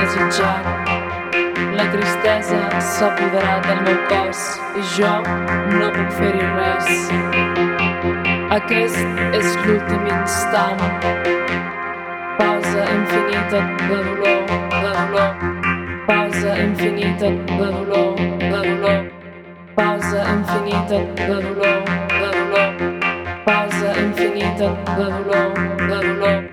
desitjat. La tristesa s'ha apoderat del meu cos i jo no puc fer-hi res. Aquest és l'últim instant. Pausa infinita de dolor, de dolor. Pausa infinita de dolor, de dolor. Pausa infinita de dolor, de dolor. Pausa infinita de dolor, de dolor.